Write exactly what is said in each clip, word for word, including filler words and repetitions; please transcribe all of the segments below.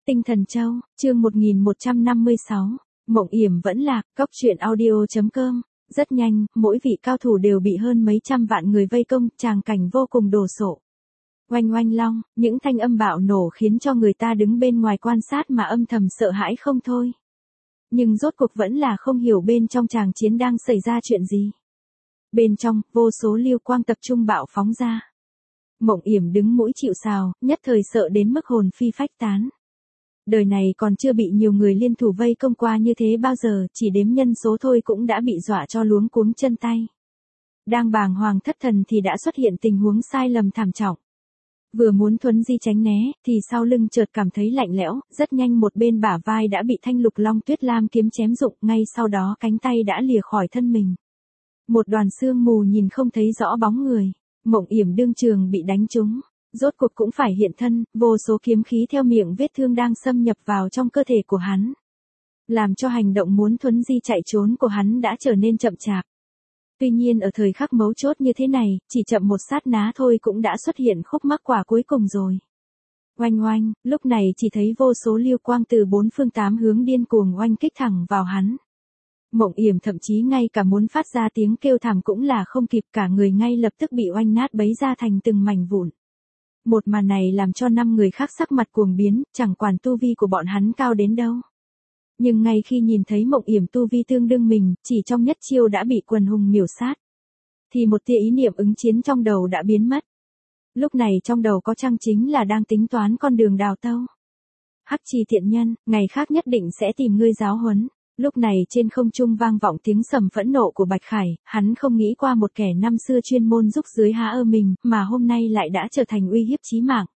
Tinh Thần Châu, chương một nghìn một trăm năm mươi sáu, Mộng Yểm vẫn lạc, cóc truyện audio chấm com. Rất nhanh, mỗi vị cao thủ đều bị hơn mấy trăm vạn người vây công, tràng cảnh vô cùng đồ sộ. Oanh oanh long, những thanh âm bạo nổ khiến cho người ta đứng bên ngoài quan sát mà âm thầm sợ hãi không thôi. Nhưng rốt cuộc vẫn là không hiểu bên trong tràng chiến đang xảy ra chuyện gì. Bên trong, vô số lưu quang tập trung bạo phóng ra. Mộng Yểm đứng mũi chịu sào, nhất thời sợ đến mức hồn phi phách tán. Đời này còn chưa bị nhiều người liên thủ vây công qua như thế bao giờ, chỉ đếm nhân số thôi cũng đã bị dọa cho luống cuống chân tay. Đang bàng hoàng thất thần thì đã xuất hiện tình huống sai lầm thảm trọng. Vừa muốn thuấn di tránh né, thì sau lưng chợt cảm thấy lạnh lẽo, rất nhanh một bên bả vai đã bị thanh lục long tuyết lam kiếm chém rụng, ngay sau đó cánh tay đã lìa khỏi thân mình. Một đoàn sương mù nhìn không thấy rõ bóng người, Mộng Yểm đương trường bị đánh trúng. Rốt cuộc cũng phải hiện thân, vô số kiếm khí theo miệng vết thương đang xâm nhập vào trong cơ thể của hắn. Làm cho hành động muốn thuấn di chạy trốn của hắn đã trở nên chậm chạp. Tuy nhiên ở thời khắc mấu chốt như thế này, chỉ chậm một sát ná thôi cũng đã xuất hiện khúc mắc quả cuối cùng rồi. Oanh oanh, lúc này chỉ thấy vô số lưu quang từ bốn phương tám hướng điên cuồng oanh kích thẳng vào hắn. Mộng Yểm thậm chí ngay cả muốn phát ra tiếng kêu thảm cũng là không kịp, cả người ngay lập tức bị oanh nát bấy ra thành từng mảnh vụn. Một màn này làm cho năm người khác sắc mặt cuồng biến, chẳng quản tu vi của bọn hắn cao đến đâu. Nhưng ngay khi nhìn thấy Mộng Yểm tu vi tương đương mình, chỉ trong nhất chiêu đã bị quần hùng miểu sát, thì một tia ý niệm ứng chiến trong đầu đã biến mất. Lúc này trong đầu có chăng chính là đang tính toán con đường đào tẩu. Hắc Trì tiện nhân, ngày khác nhất định sẽ tìm ngươi giáo huấn. Lúc này trên không trung vang vọng tiếng sầm phẫn nộ của Bạch Khải, hắn không nghĩ qua một kẻ năm xưa chuyên môn giúp dưới há ơ mình, mà hôm nay lại đã trở thành uy hiếp chí mạng.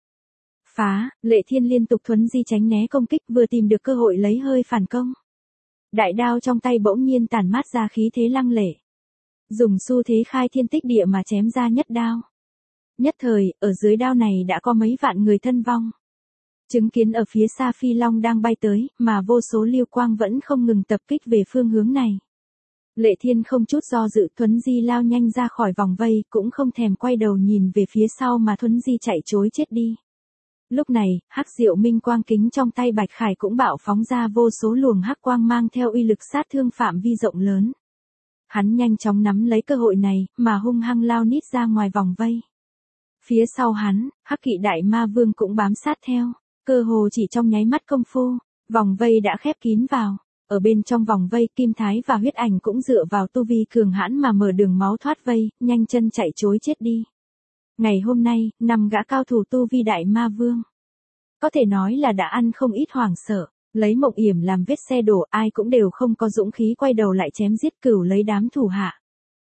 Phá, Lệ Thiên liên tục thuấn di tránh né công kích, vừa tìm được cơ hội lấy hơi phản công. Đại đao trong tay bỗng nhiên tản mát ra khí thế lăng lệ. Dùng xu thế khai thiên tích địa mà chém ra nhất đao. Nhất thời, ở dưới đao này đã có mấy vạn người thân vong. Chứng kiến ở phía xa phi long đang bay tới, mà vô số lưu quang vẫn không ngừng tập kích về phương hướng này. Lệ Thiên không chút do dự thuấn di lao nhanh ra khỏi vòng vây, cũng không thèm quay đầu nhìn về phía sau mà thuấn di chạy trối chết đi. Lúc này, hắc diệu minh quang kính trong tay Bạch Khải cũng bạo phóng ra vô số luồng hắc quang mang theo uy lực sát thương phạm vi rộng lớn. Hắn nhanh chóng nắm lấy cơ hội này, mà hung hăng lao nít ra ngoài vòng vây. Phía sau hắn, Hắc Kỵ Đại Ma Vương cũng bám sát theo. Cơ hồ chỉ trong nháy mắt công phu, vòng vây đã khép kín vào. Ở bên trong vòng vây, Kim Thái và Huyết Ảnh cũng dựa vào tu vi cường hãn mà mở đường máu thoát vây, nhanh chân chạy trối chết đi. Ngày hôm nay, năm gã cao thủ tu vi Đại Ma Vương, có thể nói là đã ăn không ít hoảng sợ, lấy Mộng Yểm làm vết xe đổ, ai cũng đều không có dũng khí quay đầu lại chém giết cửu lấy đám thủ hạ.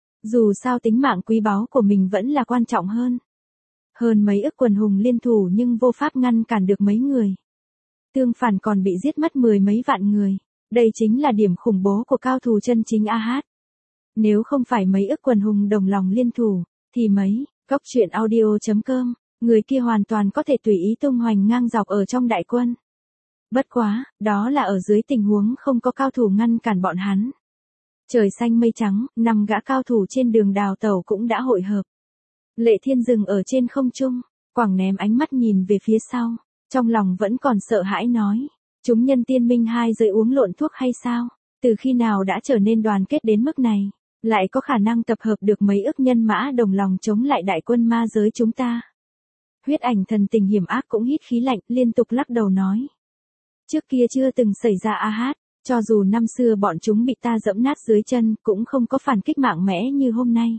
Dù sao tính mạng quý báu của mình vẫn là quan trọng hơn. Hơn mấy ức quần hùng liên thủ nhưng vô pháp ngăn cản được mấy người. Tương phản còn bị giết mất mười mấy vạn người. Đây chính là điểm khủng bố của cao thủ chân chính a hát. Nếu không phải mấy ức quần hùng đồng lòng liên thủ, thì mấy, cóc truyện audio chấm com, người kia hoàn toàn có thể tùy ý tung hoành ngang dọc ở trong đại quân. Bất quá, đó là ở dưới tình huống không có cao thủ ngăn cản bọn hắn. Trời xanh mây trắng, năm gã cao thủ trên đường đào tẩu cũng đã hội hợp. Lệ Thiên dừng ở trên không trung, quẳng ném ánh mắt nhìn về phía sau, trong lòng vẫn còn sợ hãi nói, chúng nhân Tiên Minh hai giới uống lộn thuốc hay sao, từ khi nào đã trở nên đoàn kết đến mức này, lại có khả năng tập hợp được mấy ức nhân mã đồng lòng chống lại đại quân ma giới chúng ta. Huyết Ảnh thần tình hiểm ác cũng hít khí lạnh, liên tục lắc đầu nói, trước kia chưa từng xảy ra a hát, cho dù năm xưa bọn chúng bị ta dẫm nát dưới chân, cũng không có phản kích mạnh mẽ như hôm nay.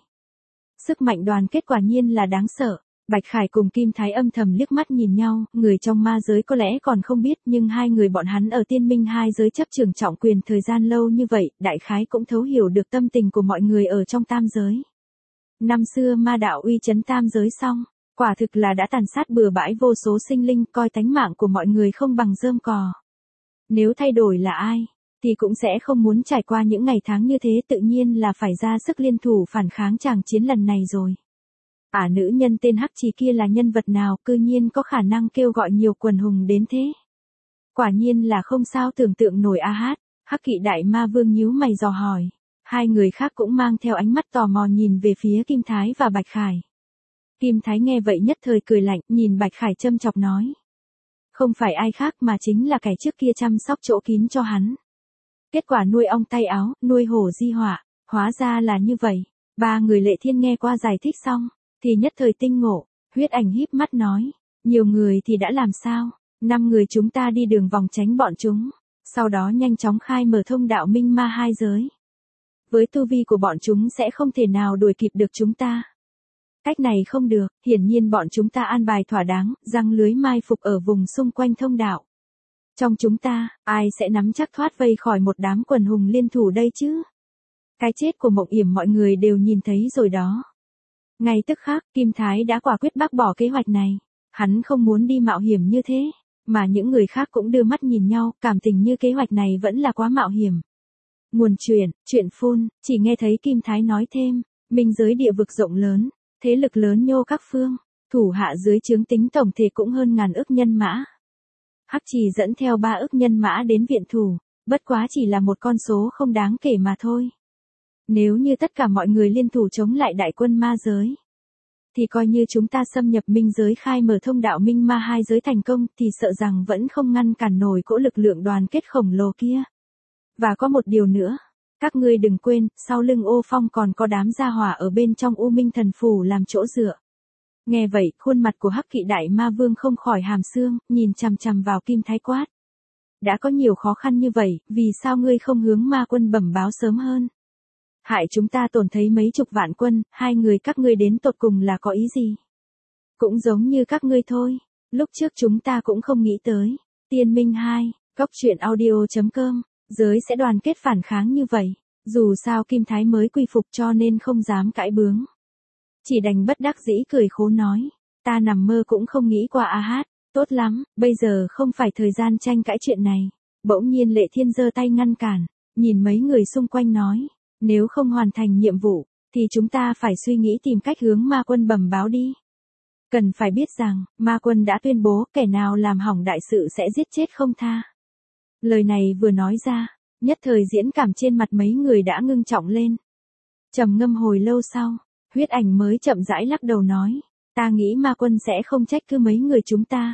Sức mạnh đoàn kết quả nhiên là đáng sợ. Bạch Khải cùng Kim Thái âm thầm liếc mắt nhìn nhau, người trong ma giới có lẽ còn không biết, nhưng hai người bọn hắn ở Tiên Minh hai giới chấp trường trọng quyền thời gian lâu như vậy, đại khái cũng thấu hiểu được tâm tình của mọi người ở trong tam giới. Năm xưa ma đạo uy chấn tam giới xong, quả thực là đã tàn sát bừa bãi vô số sinh linh, coi tánh mạng của mọi người không bằng rơm cò. Nếu thay đổi là ai, thì cũng sẽ không muốn trải qua những ngày tháng như thế, tự nhiên là phải ra sức liên thủ phản kháng chàng chiến lần này rồi. Ả nữ nhân tên Hắc Trì kia là nhân vật nào, cư nhiên có khả năng kêu gọi nhiều quần hùng đến thế. Quả nhiên là không sao tưởng tượng nổi a hát. Hắc Kỵ Đại Ma Vương nhíu mày dò hỏi. Hai người khác cũng mang theo ánh mắt tò mò nhìn về phía Kim Thái và Bạch Khải. Kim Thái nghe vậy nhất thời cười lạnh, nhìn Bạch Khải châm chọc nói. Không phải ai khác mà chính là kẻ trước kia chăm sóc chỗ kín cho hắn. Kết quả nuôi ong tay áo, nuôi hổ di họa, hóa ra là như vậy. Ba người Lệ Thiên nghe qua giải thích xong, thì nhất thời tinh ngộ, Huyết Ảnh híp mắt nói, nhiều người thì đã làm sao, năm người chúng ta đi đường vòng tránh bọn chúng, sau đó nhanh chóng khai mở thông đạo minh ma hai giới. Với tu vi của bọn chúng sẽ không thể nào đuổi kịp được chúng ta. Cách này không được, hiển nhiên bọn chúng ta an bài thỏa đáng, răng lưới mai phục ở vùng xung quanh thông đạo. Trong chúng ta, ai sẽ nắm chắc thoát vây khỏi một đám quần hùng liên thủ đây chứ? Cái chết của Mộng Yểm mọi người đều nhìn thấy rồi đó. Ngay tức khắc, Kim Thái đã quả quyết bác bỏ kế hoạch này. Hắn không muốn đi mạo hiểm như thế, mà những người khác cũng đưa mắt nhìn nhau, cảm tình như kế hoạch này vẫn là quá mạo hiểm. Nguồn chuyện, chuyện phun, chỉ nghe thấy Kim Thái nói thêm, minh giới địa vực rộng lớn, thế lực lớn nhô các phương, thủ hạ dưới trướng tính tổng thể cũng hơn ngàn ức nhân mã. Hắc Trì dẫn theo ba ức nhân mã đến viện thủ, bất quá chỉ là một con số không đáng kể mà thôi. Nếu như tất cả mọi người liên thủ chống lại đại quân ma giới, thì coi như chúng ta xâm nhập minh giới khai mở thông đạo minh ma hai giới thành công thì sợ rằng vẫn không ngăn cản nổi cỗ lực lượng đoàn kết khổng lồ kia. Và có một điều nữa, các ngươi đừng quên, sau lưng Ô Phong còn có đám gia hỏa ở bên trong U Minh Thần Phủ làm chỗ dựa. Nghe vậy, khuôn mặt của Hắc Kỵ Đại Ma Vương không khỏi hàm xương, nhìn chằm chằm vào Kim Thái quát. Đã có nhiều khó khăn như vậy, vì sao ngươi không hướng ma quân bẩm báo sớm hơn? Hại chúng ta tổn thấy mấy chục vạn quân, hai người các ngươi đến tột cùng là có ý gì? Cũng giống như các ngươi thôi, lúc trước chúng ta cũng không nghĩ tới. Tiên Minh hai, Cốc Truyện Audio chấm com, giới sẽ đoàn kết phản kháng như vậy, dù sao Kim Thái mới quy phục cho nên không dám cãi bướng. Chỉ đành bất đắc dĩ cười khổ nói, ta nằm mơ cũng không nghĩ qua a hát, tốt lắm, bây giờ không phải thời gian tranh cãi chuyện này. Bỗng nhiên Lệ Thiên giơ tay ngăn cản, nhìn mấy người xung quanh nói, nếu không hoàn thành nhiệm vụ, thì chúng ta phải suy nghĩ tìm cách hướng ma quân bẩm báo đi. Cần phải biết rằng, ma quân đã tuyên bố kẻ nào làm hỏng đại sự sẽ giết chết không tha. Lời này vừa nói ra, nhất thời diễn cảm trên mặt mấy người đã ngưng trọng lên. Trầm ngâm hồi lâu sau, Huyết Ảnh mới chậm rãi lắc đầu nói, ta nghĩ ma quân sẽ không trách cứ mấy người chúng ta.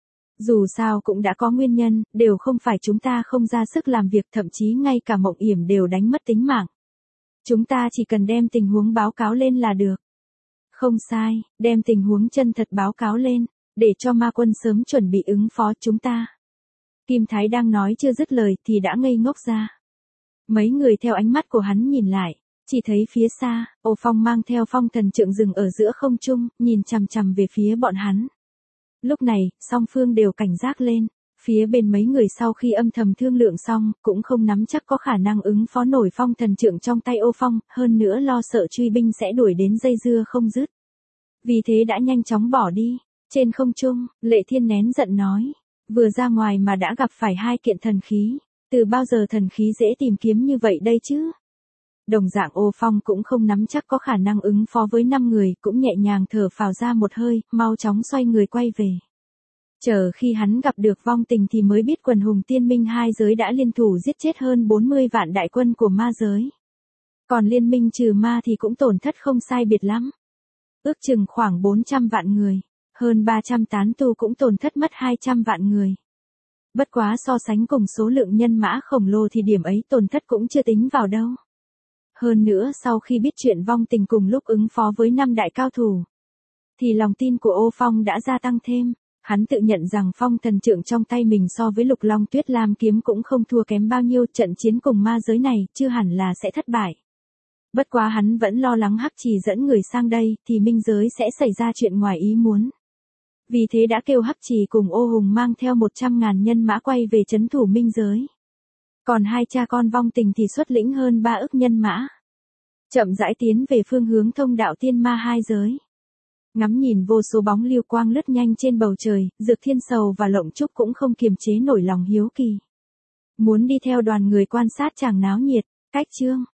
Dù sao cũng đã có nguyên nhân, đều không phải chúng ta không ra sức làm việc, thậm chí ngay cả Mộng Yểm đều đánh mất tính mạng. Chúng ta chỉ cần đem tình huống báo cáo lên là được. Không sai, đem tình huống chân thật báo cáo lên, để cho ma quân sớm chuẩn bị ứng phó chúng ta. Kim Thái đang nói chưa dứt lời thì đã ngây ngốc ra. Mấy người theo ánh mắt của hắn nhìn lại, chỉ thấy phía xa, Ô Phong mang theo phong thần trượng dừng ở giữa không trung, nhìn chằm chằm về phía bọn hắn. Lúc này, song phương đều cảnh giác lên, phía bên mấy người sau khi âm thầm thương lượng xong, cũng không nắm chắc có khả năng ứng phó nổi phong thần trượng trong tay Ô Phong, hơn nữa lo sợ truy binh sẽ đuổi đến dây dưa không dứt. Vì thế đã nhanh chóng bỏ đi. Trên không trung, Lệ Thiên nén giận nói, vừa ra ngoài mà đã gặp phải hai kiện thần khí, từ bao giờ thần khí dễ tìm kiếm như vậy đây chứ? Đồng dạng Ô Phong cũng không nắm chắc có khả năng ứng phó với năm người, cũng nhẹ nhàng thở phào ra một hơi, mau chóng xoay người quay về. Chờ khi hắn gặp được Vong Tình thì mới biết quần hùng Tiên Minh hai giới đã liên thủ giết chết hơn bốn mươi vạn đại quân của ma giới. Còn liên minh trừ ma thì cũng tổn thất không sai biệt lắm. Ước chừng khoảng bốn trăm vạn người, hơn ba trăm tán tu cũng tổn thất mất hai trăm vạn người. Bất quá so sánh cùng số lượng nhân mã khổng lồ thì điểm ấy tổn thất cũng chưa tính vào đâu. Hơn nữa sau khi biết chuyện Vong Tình cùng lúc ứng phó với năm đại cao thủ, thì lòng tin của Ô Phong đã gia tăng thêm. Hắn tự nhận rằng phong thần trượng trong tay mình so với Lục Long Tuyết Lam kiếm cũng không thua kém bao nhiêu, trận chiến cùng ma giới này chưa hẳn là sẽ thất bại. Bất quá hắn vẫn lo lắng Hắc Trì dẫn người sang đây thì minh giới sẽ xảy ra chuyện ngoài ý muốn. Vì thế đã kêu Hắc Trì cùng Ô Hùng mang theo một trăm ngàn nhân mã quay về trấn thủ minh giới. Còn hai cha con Vong Tình thì xuất lĩnh hơn ba ức nhân mã, chậm rãi tiến về phương hướng thông đạo tiên ma hai giới. Ngắm nhìn vô số bóng lưu quang lướt nhanh trên bầu trời, Dược Thiên Sầu và Lộng Trúc cũng không kiềm chế nổi lòng hiếu kỳ. Muốn đi theo đoàn người quan sát chàng náo nhiệt. Cách chương